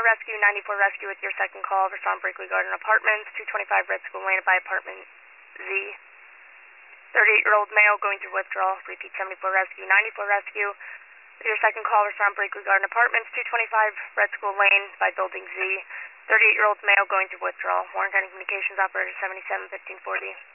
Rescue, 94 Rescue with your second call. Respond Brinkley Garden Apartments, 225 Red School Lane by apartment Z. 38-year-old male going through withdrawal. Repeat 74 Rescue, 94 Rescue with your second call. Respond Brinkley Garden Apartments, 225 Red School Lane by building Z. 38-year-old male going through withdrawal. Warren County Communications Operator 77 1540.